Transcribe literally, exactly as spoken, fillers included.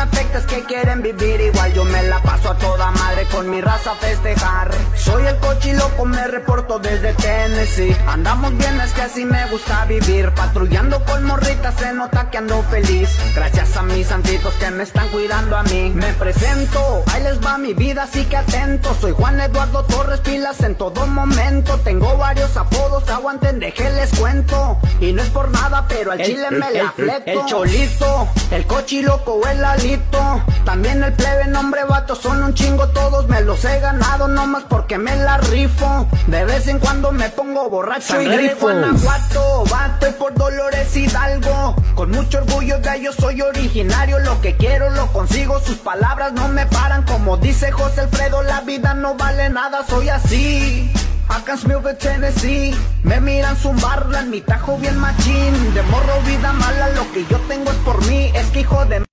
me afecta es que quieren vivir igual. Yo me la paso a toda madre con mi raza a festejar. Soy el cochiloco, me reporto desde Tennessee. Andamos bien, es que así me gusta vivir. Patrullando con morritas se nota que ando feliz. Gracias a mis santitos que me están cuidando a mí. Me presento, ahí les va mi vida, así que atento. Soy Juan Eduardo Torres, pilas en todo momento. Tengo varios apodos, aguanten, deje les cuento. Y no es por nada, pero al el, chile el, me el, la fleto. El, el Cholito, el cochiloco o el Alito. También el plebe, nombre vato, son un chingo todos. Me los he ganado nomás porque me la rifo. De vez en cuando me pongo borracho y grifo. Guanajuato, vato y por Dolores Hidalgo. Con mucho orgullo de yo soy originario. Lo que quiero lo consigo, sus palabras no me paran. Como dice José Alfredo, la vida no vale nada, soy así. Hawkinsville, Tennessee. Me miran zumbarla en mi tajo bien machín. De morro vida mala, lo que yo tengo es por mí. Es que hijo de